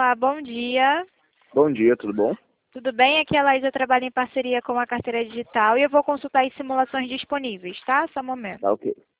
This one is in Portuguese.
Olá, bom dia. Bom dia, tudo bom? Tudo bem? Aqui é a Laís, eu trabalho em parceria com a Carteira Digital e eu vou consultar as simulações disponíveis, tá? Só um momento. Tá ok.